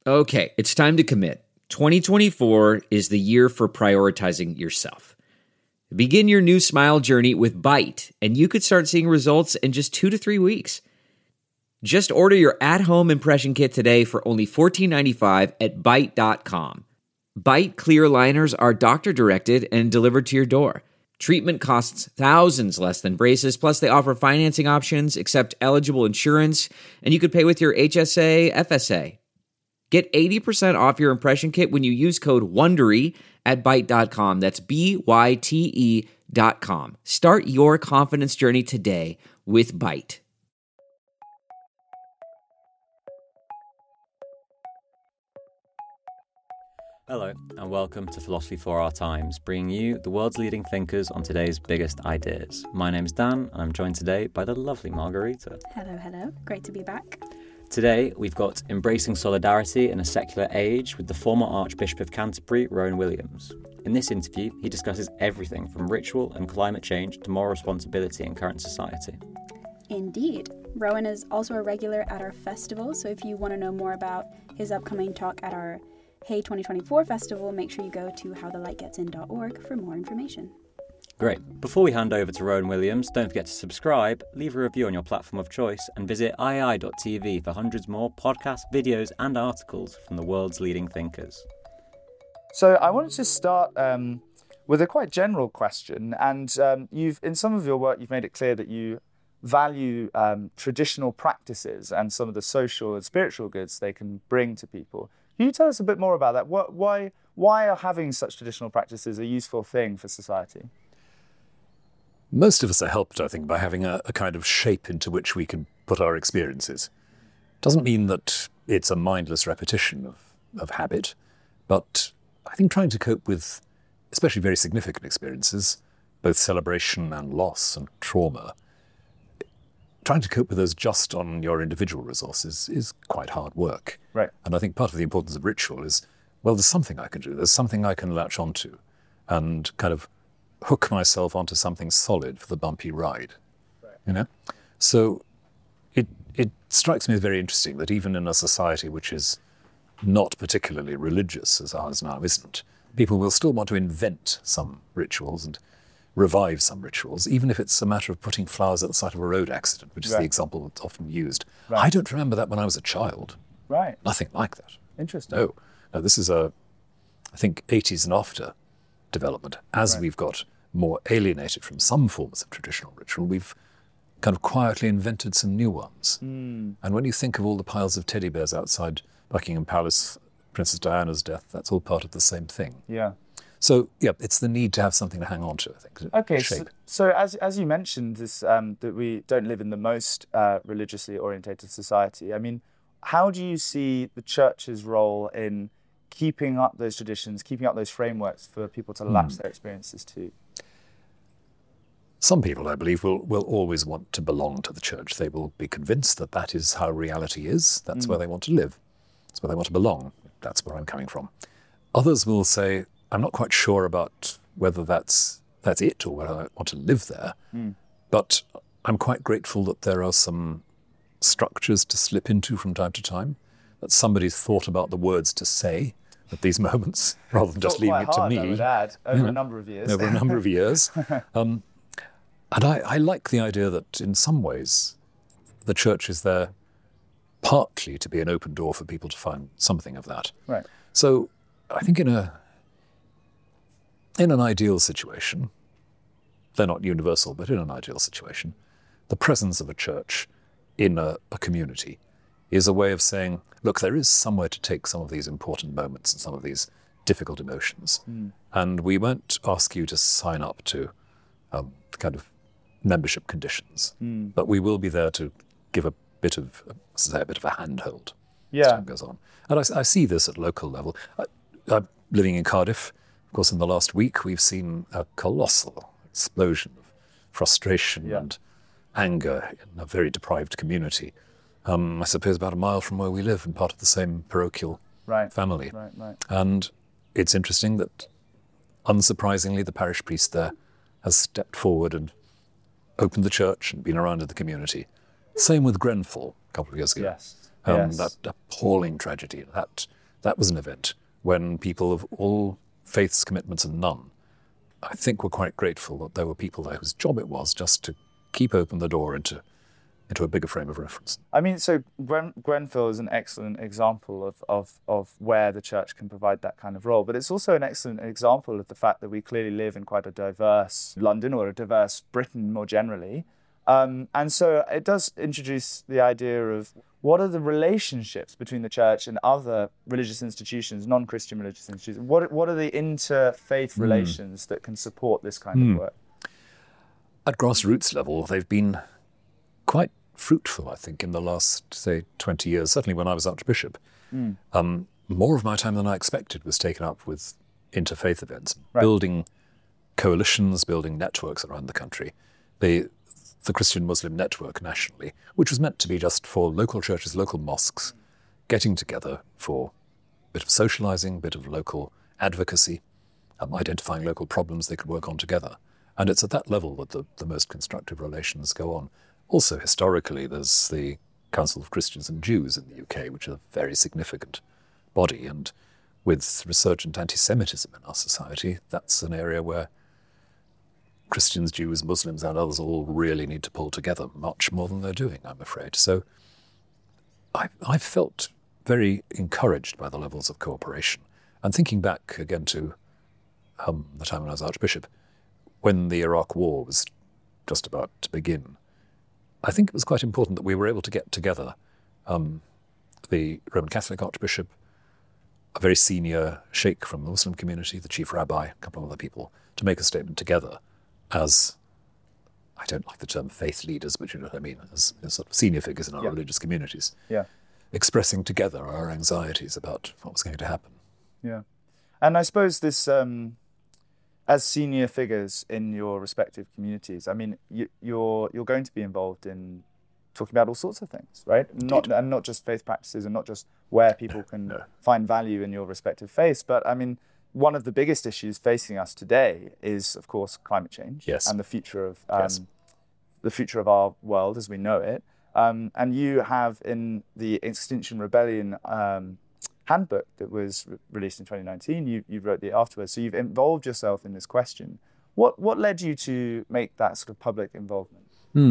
Okay, it's time to commit. 2024 is the year for prioritizing yourself. Begin your new smile journey with Byte, and you could start seeing results in just 2 to 3 weeks. Just order your at-home impression kit today for only $14.95 at Byte.com. Byte clear liners are doctor-directed and delivered to your door. Treatment costs thousands less than braces, plus they offer financing options, accept eligible insurance, and you could pay with your HSA, FSA. Get 80% off your impression kit when you use code WONDERY at Byte.com. That's BYTE.com. Start your confidence journey today with Byte. Hello, and welcome to Philosophy for Our Times, bringing you the world's leading thinkers on today's biggest ideas. My name's Dan, and I'm joined today by the lovely Margarita. Hello. Great to be back. Today, we've got Embracing Solidarity in a Secular Age with the former Archbishop of Canterbury, Rowan Williams. In this interview, he discusses everything from ritual and climate change to moral responsibility in current society. Indeed. Rowan is also a regular at our festival, so if you want to know more about his upcoming talk at our Hey 2024 festival, make sure you go to howthelightgetsin.org for more information. Great. Before we hand over to Rowan Williams, don't forget to subscribe, leave a review on your platform of choice, and visit iai.tv for hundreds more podcasts, videos, and articles from the world's leading thinkers. So I wanted to start with a quite general question, and in some of your work, you've made it clear that you value traditional practices and some of the social and spiritual goods they can bring to people. Can you tell us a bit more about that? Why are having such traditional practices a useful thing for society? Most of us are helped, I think, by having a kind of shape into which we can put our experiences. Doesn't mean that it's a mindless repetition of habit, but I think trying to cope with especially very significant experiences, both celebration and loss and trauma, trying to cope with those just on your individual resources is quite hard work. Right. And I think part of the importance of ritual is, well, there's something I can do. There's something I can latch onto and kind of hook myself onto something solid for the bumpy ride. Right. You know? So it strikes me as very interesting that even in a society which is not particularly religious, as ours now isn't, people will still want to invent some rituals and revive some rituals, even if it's a matter of putting flowers at the site of a road accident, which is the example that's often used. Right. I don't remember that when I was a child. Right. Nothing like that. Interesting. No, this is I think, 80s and after development. As we've got more alienated from some forms of traditional ritual, we've kind of quietly invented some new ones. And when you think of all the piles of teddy bears outside Buckingham Palace, Princess Diana's death, that's all part of the same thing. Yeah. So, it's the need to have something to hang on to, I think. Okay, so as you mentioned, this that we don't live in the most religiously orientated society. I mean, how do you see the church's role in keeping up those traditions, keeping up those frameworks for people to latch their experiences to? Some people, I believe, will always want to belong to the church. They will be convinced that that is how reality is. That's where they want to live. That's where they want to belong. That's where I'm coming from. Others will say, I'm not quite sure about whether that's it or whether I want to live there. But I'm quite grateful that there are some structures to slip into from time to time, that somebody's thought about the words to say at these moments, rather than just leaving it to me. I would add, over a number of years. Over a number of years. And I like the idea that in some ways the church is there partly to be an open door for people to find something of that. Right. So I think in an ideal situation, they're not universal, but in an ideal situation, the presence of a church in a community is a way of saying, look, there is somewhere to take some of these important moments and some of these difficult emotions. And we won't ask you to sign up to kind of membership conditions, but we will be there to give a bit of a handhold as time goes on. And I see this at local level. I'm living in Cardiff. Of course, in the last week, we've seen a colossal explosion of frustration and anger in a very deprived community. I suppose about a mile from where we live and part of the same parochial family. Right. And it's interesting that, unsurprisingly, the parish priest there has stepped forward and opened the church and been around in the community. Same with Grenfell a couple of years ago. Yes. That appalling tragedy, that that was an event when people of all faiths, commitments and none, I think, were quite grateful that there were people there whose job it was just to keep open the door into a bigger frame of reference. I mean, so Grenfell is an excellent example of where the church can provide that kind of role, but it's also an excellent example of the fact that we clearly live in quite a diverse London, or a diverse Britain more generally. And so it does introduce the idea of what are the relationships between the church and other religious institutions, non-Christian religious institutions? What are the interfaith relations that can support this kind of work? At grassroots level, they've been quite fruitful, I think, in the last, say, 20 years. Certainly when I was Archbishop. More of my time than I expected was taken up with interfaith events, building coalitions, building networks around the country. The Christian-Muslim network nationally, which was meant to be just for local churches, local mosques, getting together for a bit of socializing, a bit of local advocacy, identifying local problems they could work on together. And it's at that level that the most constructive relations go on. Also, historically, there's the Council of Christians and Jews in the UK, which is a very significant body. And with resurgent anti-Semitism in our society, that's an area where Christians, Jews, Muslims and others all really need to pull together much more than they're doing, I'm afraid. So I felt very encouraged by the levels of cooperation. And thinking back again to the time when I was Archbishop, when the Iraq War was just about to begin, I think it was quite important that we were able to get together the Roman Catholic Archbishop, a very senior sheikh from the Muslim community, the chief rabbi, a couple of other people, to make a statement together as, I don't like the term faith leaders, but you know what I mean, as sort of senior figures in our religious communities, expressing together our anxieties about what was going to happen. Yeah. And I suppose this, as senior figures in your respective communities, I mean, you're going to be involved in talking about all sorts of things, right? Not just faith practices and not just where people can find value in your respective faiths, but I mean, one of the biggest issues facing us today is, of course, climate change and the future of the future of our world as we know it. And you have in the Extinction Rebellion handbook that was released in 2019, you wrote it afterwards. So you've involved yourself in this question. What led you to make that sort of public involvement?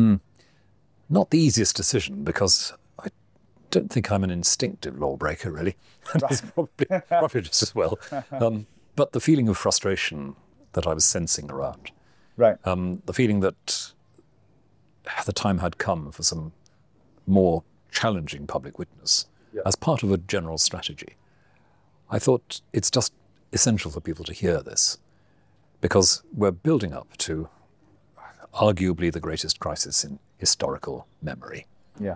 Not the easiest decision, because I don't think I'm an instinctive lawbreaker, really. It's probably just as well. But the feeling of frustration that I was sensing around, the feeling that the time had come for some more challenging public witness as part of a general strategy. I thought it's just essential for people to hear this, because we're building up to arguably the greatest crisis in historical memory.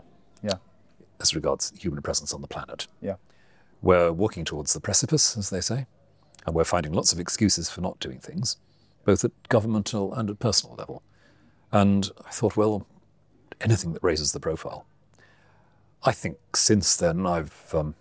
As regards human presence on the planet. We're walking towards the precipice, as they say, and we're finding lots of excuses for not doing things, both at governmental and at personal level. And I thought, well, anything that raises the profile. I think since then I've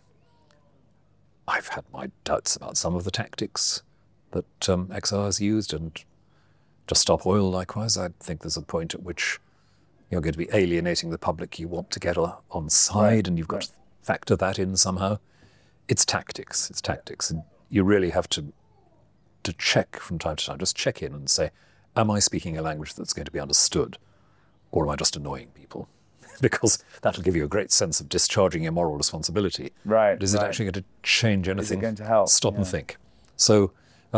had my doubts about some of the tactics that XR has used, and Just Stop Oil likewise. I think there's a point at which you're going to be alienating the public you want to get on side, and you've got to factor that in somehow. It's tactics, and you really have to check from time to time, just check in and say, am I speaking a language that's going to be understood, or am I just annoying people? Because that'll give you a great sense of discharging your moral responsibility. Right. But is it actually going to change anything? Is it going to help? Stop and think. So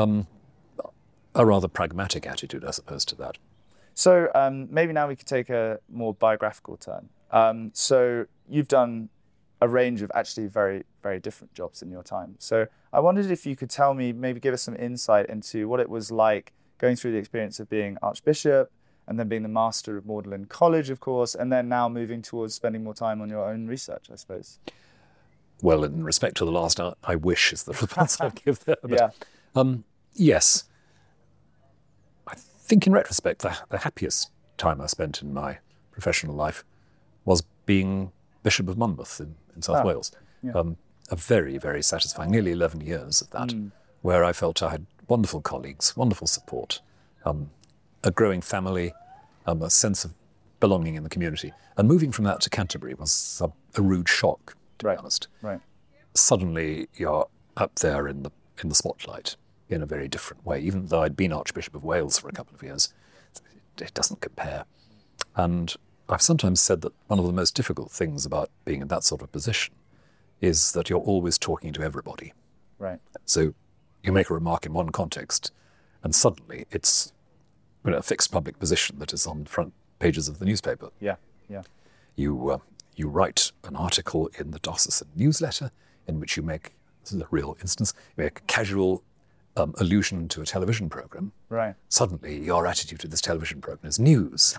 a rather pragmatic attitude, I suppose, to that. So maybe now we could take a more biographical turn. So you've done a range of actually very, very different jobs in your time. So I wondered if you could tell me, maybe give us some insight into what it was like going through the experience of being Archbishop, and then being the Master of Magdalen College, of course, and then now moving towards spending more time on your own research, I suppose. Well, in respect to the last, I wish is the response I'd give there. But, yes. I think in retrospect, the happiest time I spent in my professional life was being Bishop of Monmouth in South Wales. A very, very satisfying, nearly 11 years of that, where I felt I had wonderful colleagues, wonderful support, a growing family, a sense of belonging in the community. And moving from that to Canterbury was a rude shock, to be honest. suddenly you're up there in the spotlight in a very different way. Even though I'd been Archbishop of Wales for a couple of years, it doesn't compare. And I've sometimes said that one of the most difficult things about being in that sort of position is that you're always talking to everybody. Right. So you make a remark in one context, and suddenly it's a fixed public position that is on the front pages of the newspaper. Yeah. Yeah. You write an article in the diocesan newsletter in which you make, this is a real instance, you make a casual allusion to a television program. Right. Suddenly your attitude to this television program is news.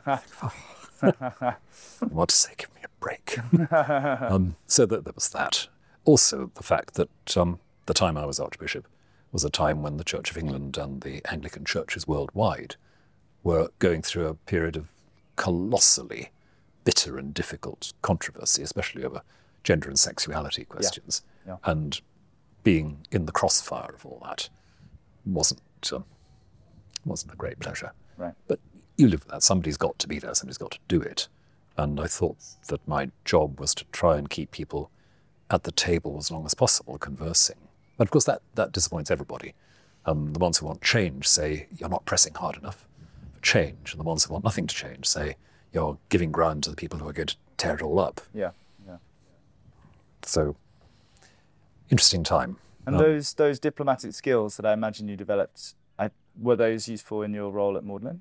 I want to say, give me a break. So there was that. Also, the fact that the time I was Archbishop was a time when the Church of England and the Anglican churches worldwide were going through a period of colossally bitter and difficult controversy, especially over gender and sexuality questions. Yeah. And being in the crossfire of all that wasn't a great pleasure. Right. But you live with that. Somebody's got to be there. Somebody's got to do it. And I thought that my job was to try and keep people at the table as long as possible, conversing. But of course, that disappoints everybody. The ones who want change say, you're not pressing hard enough for change. And the ones who want nothing to change say, you're giving ground to the people who are going to tear it all up. Yeah. Yeah. So, interesting time. And those diplomatic skills that I imagine you developed, were those useful in your role at Magdalen?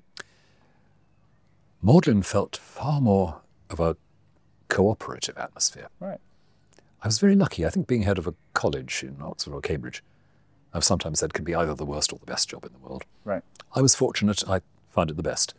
Magdalen felt far more of a cooperative atmosphere. Right. I was very lucky. I think being head of a college in Oxford or Cambridge, I've sometimes said, can be either the worst or the best job in the world. Right. I was fortunate. I found it the best.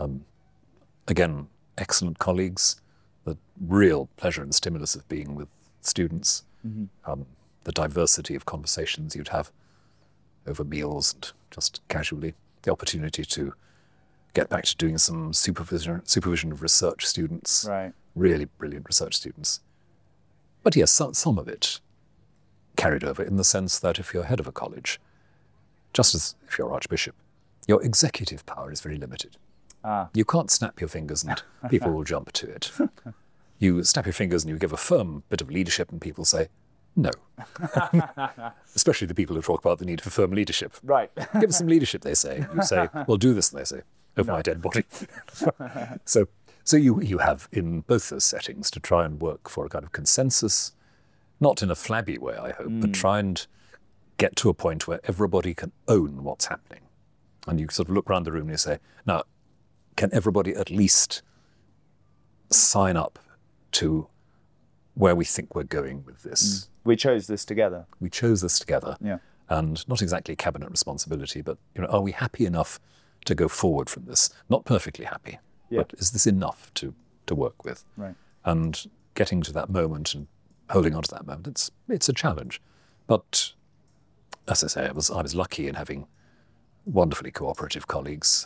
Again, excellent colleagues, the real pleasure and stimulus of being with students, the diversity of conversations you'd have over meals and just casually, the opportunity to get back to doing some supervision of research students, Right. really brilliant research students. But yes, some of it carried over in the sense that if you're head of a college, just as if you're Archbishop, your executive power is very limited. You can't snap your fingers and people will jump to it. You snap your fingers and you give a firm bit of leadership and people say, no. Especially the people who talk about the need for firm leadership. Right. Give us some leadership, they say. You say, well, do this, and they say, over my dead body. So you have in both those settings to try and work for a kind of consensus, not in a flabby way, I hope, but try and get to a point where everybody can own what's happening. And you sort of look around the room and you say, now, can everybody at least sign up to where we think we're going with this? We chose this together. We chose this together. Yeah. And not exactly cabinet responsibility, but are we happy enough to go forward from this? Not perfectly happy, but is this enough to work with? Right. And getting to that moment and holding on to that moment, it's a challenge. But as I say, I was lucky in having wonderfully cooperative colleagues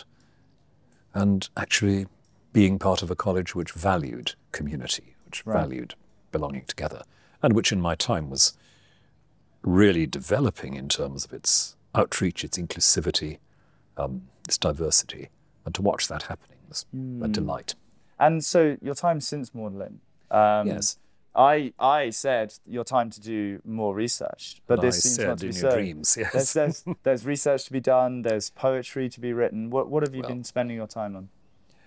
and actually being part of a college which valued community, which valued belonging together, and which in my time was really developing in terms of its outreach, its inclusivity, its diversity. And to watch that happening was a delight. And so your time since Magdalen, Yes. I said your time to do more research, but And this I seems said not to be in so. your dreams, yes. There's research to be done. There's poetry to be written. What have you been spending your time on?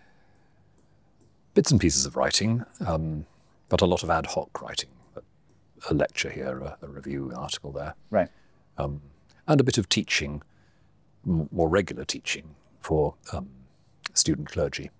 Bits and pieces of writing, but a lot of ad hoc writing. A lecture here, a review, an article there. Right. And a bit of teaching, more regular teaching for student clergy.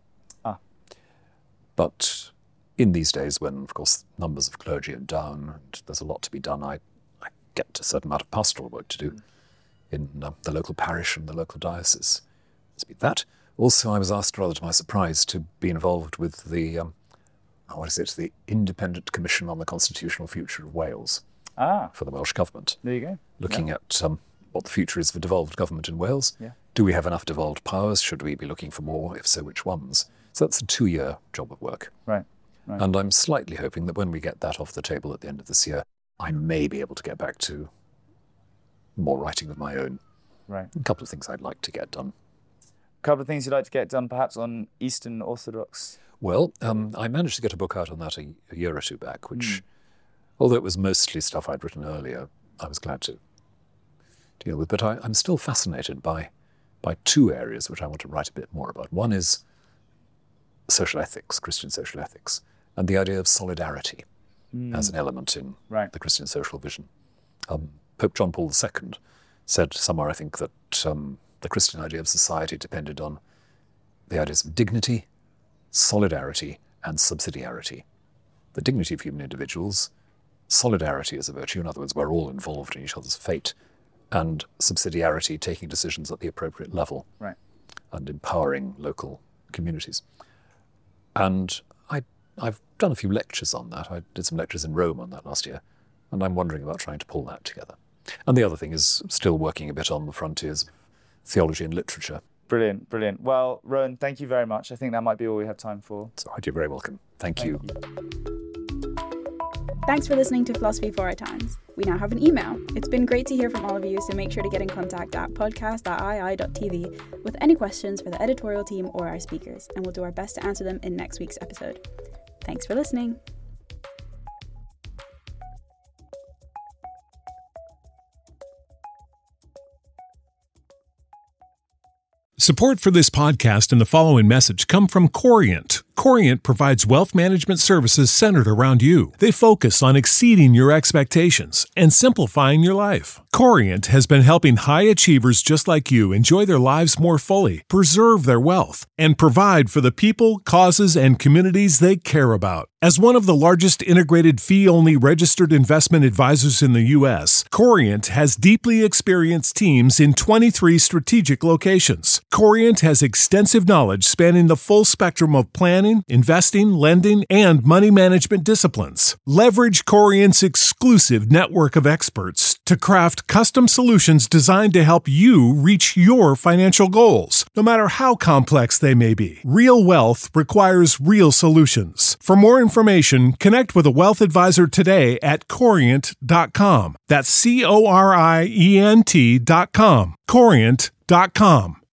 But in these days when, of course, numbers of clergy are down and there's a lot to be done, I get a certain amount of pastoral work to do in the local parish and the local diocese. There's been that. Also, I was asked, rather to my surprise, to be involved with the, the Independent Commission on the Constitutional Future of Wales for the Welsh Government. There you go. Looking at what the future is for devolved government in Wales. Yeah. Do we have enough devolved powers? Should we be looking for more? If so, which ones? So that's a 2-year job of work. Right. And I'm slightly hoping that when we get that off the table at the end of this year, I may be able to get back to more writing of my own. Right. A couple of things I'd like to get done. A couple of things you'd like to get done, perhaps on Eastern Orthodox. Well, I managed to get a book out on that a year or two back, which although it was mostly stuff I'd written earlier, I was glad to deal with. But I'm still fascinated by two areas which I want to write a bit more about. One is social ethics, Christian social ethics, and the idea of solidarity as an element in the Christian social vision. Pope John Paul II said somewhere, I think, that the Christian idea of society depended on the ideas of dignity, solidarity, and subsidiarity. The dignity of human individuals, solidarity as a virtue, in other words, we're all involved in each other's fate, and subsidiarity, taking decisions at the appropriate level, and empowering local communities. And I've done a few lectures on that. I did some lectures in Rome on that last year, and I'm wondering about trying to pull that together. And the other thing is still working a bit on the frontiers of theology and literature. Brilliant, brilliant. Well, Rowan, thank you very much. I think that might be all we have time for. It's all right, you're very welcome. Thank you. Thanks for listening to Philosophy for Our Times. We now have an email. It's been great to hear from all of you, so make sure to get in contact at podcast@ii.tv with any questions for the editorial team or our speakers, and we'll do our best to answer them in next week's episode. Thanks for listening. Support for this podcast and the following message come from Corient. Corient provides wealth management services centered around you. They focus on exceeding your expectations and simplifying your life. Corient has been helping high achievers just like you enjoy their lives more fully, preserve their wealth, and provide for the people, causes, and communities they care about. As one of the largest integrated fee-only registered investment advisors in the U.S., Corient has deeply experienced teams in 23 strategic locations. Corient has extensive knowledge spanning the full spectrum of planning, investing, lending, and money management disciplines. Leverage Corient's exclusive network of experts to craft custom solutions designed to help you reach your financial goals, no matter how complex they may be. Real wealth requires real solutions. For more information, connect with a wealth advisor today at Corient.com. That's Corient.com. Corient.com.